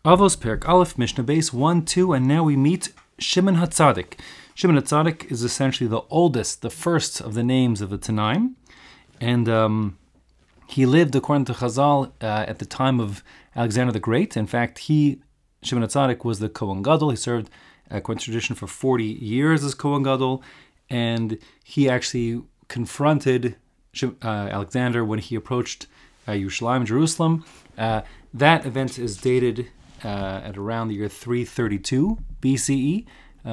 Avos Perek Aleph, Mishnah Base 1, 2, and now we meet Shimon HaTzadik. Shimon HaTzadik is essentially the oldest, the first of the names of the Tanaim, and he lived, according to Chazal, at the time of Alexander the Great. In fact, Shimon HaTzadik was the Kohen Gadol. He served, according to tradition, for 40 years as Kohen Gadol, and he actually confronted Alexander when he approached Yerushalayim, Jerusalem. That event is dated at around the year 332 BCE.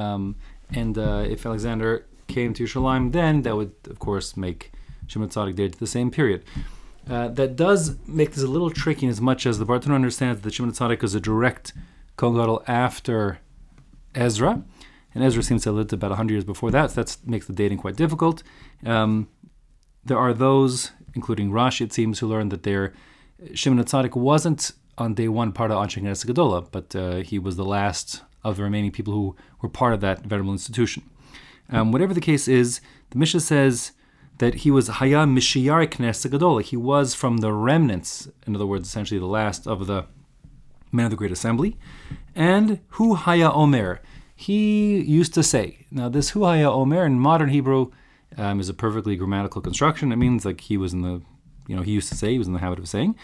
If Alexander came to Yerushalayim then, that would, of course, make Shimon HaTzadik dated to the same period. That does make this a little tricky in as much as the Bartanura understands that Shimon HaTzadik is a direct Kohen Gadol after Ezra. And Ezra seems to have lived about 100 years before that, so that makes the dating quite difficult. There are those, including Rashi, it seems, who learned that Shimon HaTzadik wasn't on day one part of Anshe Knesset Gedola, but he was the last of the remaining people who were part of that venerable institution. Whatever the case is, the Mishnah says that he was Haya Mishiyar Knesset Gedola. He was from the remnants, in other words, essentially the last of the men of the Great Assembly. And Hu Haya Omer. He used to say. Now, this Hu Haya Omer in modern Hebrew is a perfectly grammatical construction. It means like he was he used to say, he was in the habit of saying.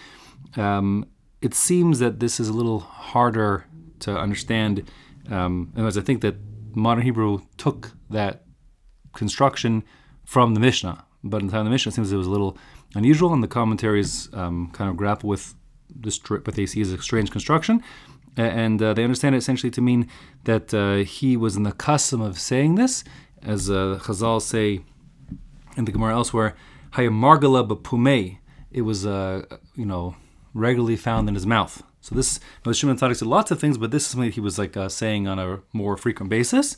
It seems that this is a little harder to understand, as I think that modern Hebrew took that construction from the Mishnah. But in the time of the Mishnah, it seems it was a little unusual, and the commentaries kind of grapple with this, what they see as a strange construction. And they understand it essentially to mean that he was in the custom of saying this, as Chazal say in the Gemara elsewhere, Haya Margala B'Pumei. It was, regularly found in his mouth. So this, Shimon HaTzadik said lots of things, but this is something he was saying on a more frequent basis.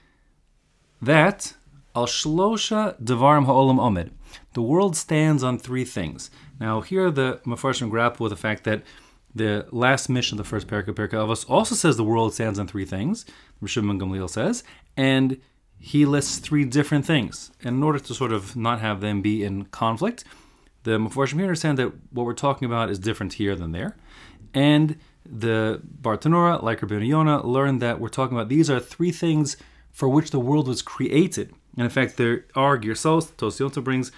That Al Shlosha Devarim Ha'olam Omed. The world stands on three things. Now here the Mefarshim grapple with the fact that the last mission of the first Perek Avos also says the world stands on three things. Rishon ben Gamliel says, and he lists three different things. And in order to sort of not have them be in conflict, the Mefarshim here understand that what we're talking about is different here than there. And the Bartanura, like Rabbeinu Yonah, learned that we're talking about these are three things for which the world was created. And in fact, there are Girsos, Tosiyota brings,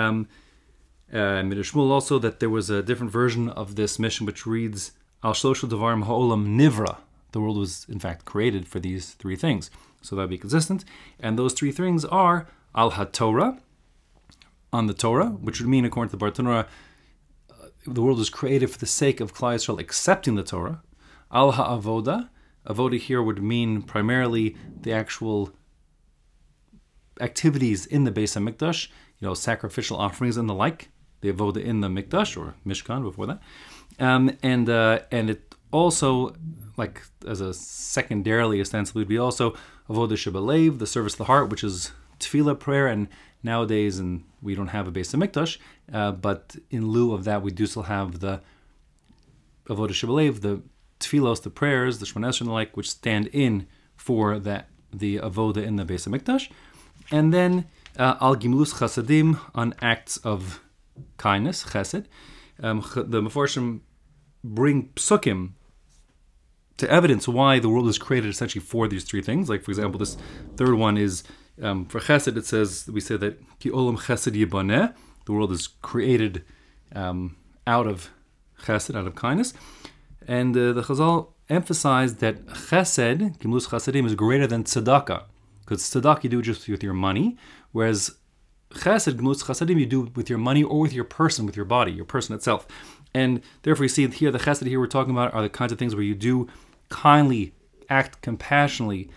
Midrash Shmuel also, that there was a different version of this mission which reads, Al Shloshel Devarim Ha'olam Nivra. The world was, in fact, created for these three things. So that would be consistent. And those three things are Al HaTorah, on the Torah, which would mean, according to the Bartanura, the world was created for the sake of Klal Yisrael accepting the Torah. Al HaAvoda. Avoda here would mean primarily the actual activities in the Beis HaMikdash, sacrificial offerings and the like, the Avoda in the Mikdash, or Mishkan before that. And it also, like as a secondarily, ostensibly, would be also Avoda Shebelev, the service of the heart, which is tefillah, prayer, and nowadays, and we don't have a Beis HaMikdash, but in lieu of that, we do still have the Avodah Shebelev, the tefillos, the prayers, the Shemona Esrei and the like, which stand in for the Avodah in the Beis HaMikdash. And then Al Gimlus Chasadim, on acts of kindness, Chesed. The Mefarshim bring psukim to evidence why the world was created essentially for these three things. Like, for example, this third one is for Chesed. It says, we say that Ki Olam Chesed Yibaneh, the world is created out of Chesed, out of kindness. And the Chazal emphasized that Chesed, Gimlus Chasadim, is greater than Tzedakah. Because Tzedakah you do just with your money, whereas Chesed, Gimlus Chasadim, you do with your money or with your person, with your body, your person itself. And therefore you see here, the Chesed here we're talking about are the kinds of things where you do kindly, act compassionately,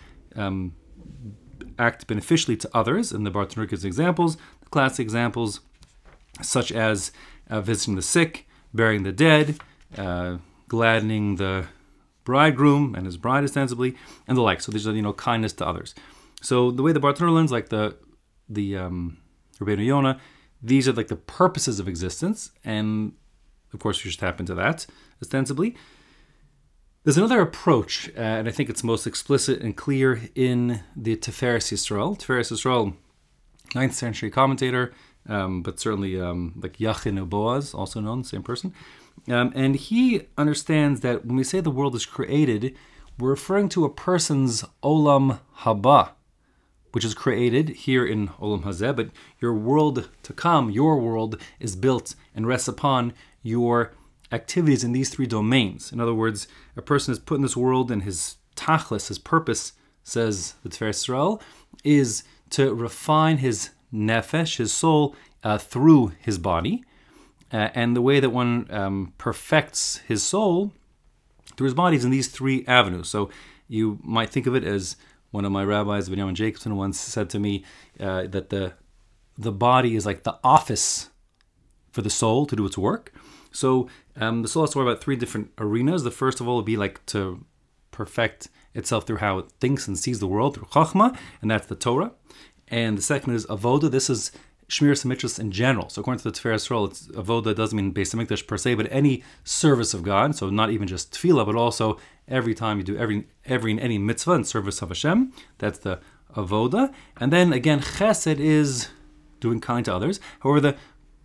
act beneficially to others. And the Bartanura gives examples, the classic examples, such as visiting the sick, burying the dead, gladdening the bridegroom and his bride ostensibly, and the like. So these are, kindness to others. So the way the Bartanura learns, like the Rabbeinu Yonah, these are like the purposes of existence, and of course we should tap into that ostensibly. There's another approach, and I think it's most explicit and clear in the Tiferes Yisrael. Tiferes Yisrael, 9th century commentator, but certainly like Yachin Boaz, also known, same person. And he understands that when we say the world is created, we're referring to a person's olam haba, which is created here in olam hazeh, but your world to come, your world, is built and rests upon your activities in these three domains. In other words, a person is put in this world and his tachlis, his purpose, says the Tiferes Yisrael, is to refine his nefesh, his soul, through his body. And the way that one perfects his soul through his body is in these three avenues. So you might think of it as one of my rabbis, Benjamin Jacobson, once said to me that the body is like the office for the soul to do its work. So the soul has to worry about three different arenas. The first of all would be like to perfect itself through how it thinks and sees the world, through Chachma, and that's the Torah. And the second is Avoda. This is Shmiras HaMitzvos in general. So according to the Tiferes Yisrael, it's Avoda doesn't mean Beis HaMikdash per se, but any service of God. So not even just Tefillah, but also every time you do any mitzvah in service of Hashem. That's the Avoda. And then again, Chesed is doing kind to others. However,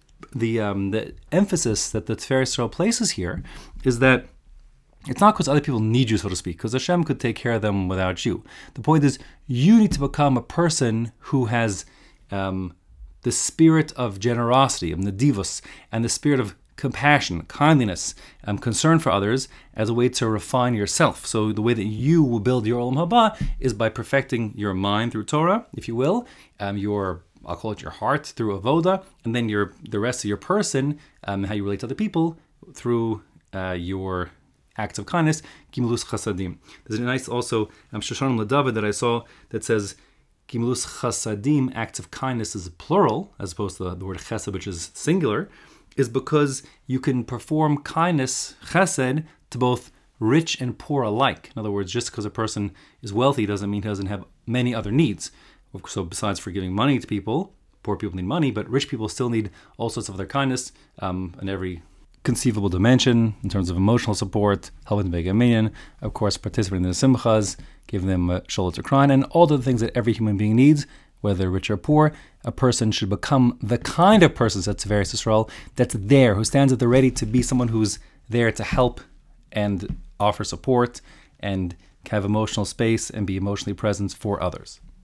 the emphasis that the Tiferes Yisrael places here is that it's not because other people need you, so to speak, because Hashem could take care of them without you. The point is, you need to become a person who has the spirit of generosity, of nedivos, and the spirit of compassion, kindliness, concern for others as a way to refine yourself. So the way that you will build your olam haba is by perfecting your mind through Torah, if you will, I'll call it your heart through avoda, and then the rest of your person, how you relate to other people, through your acts of kindness, Gimulus Chasadim. There's a nice also Shoshanim LeDavid that I saw that says Gimulus Chasadim, acts of kindness, is plural, as opposed to the word chesed, which is singular, is because you can perform kindness, chesed, to both rich and poor alike. In other words, just because a person is wealthy doesn't mean he doesn't have many other needs. So besides for giving money to people, poor people need money, but rich people still need all sorts of other kindness in every conceivable dimension, in terms of emotional support, helping the Begaminyan, of course, participating in the simchas, giving them a shoulder to cry on, and all the things that every human being needs, whether rich or poor. A person should become the kind of person, says Tiferes Yisrael, that's there, who stands at the ready to be someone who's there to help and offer support and have emotional space and be emotionally present for others.